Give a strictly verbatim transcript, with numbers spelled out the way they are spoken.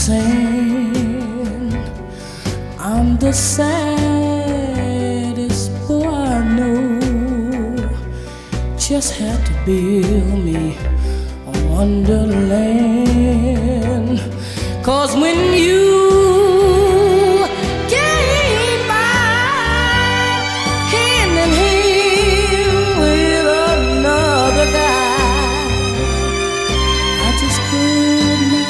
sand. I'm the saddest boy I know. Just had to build me a wonderland. 'Cause when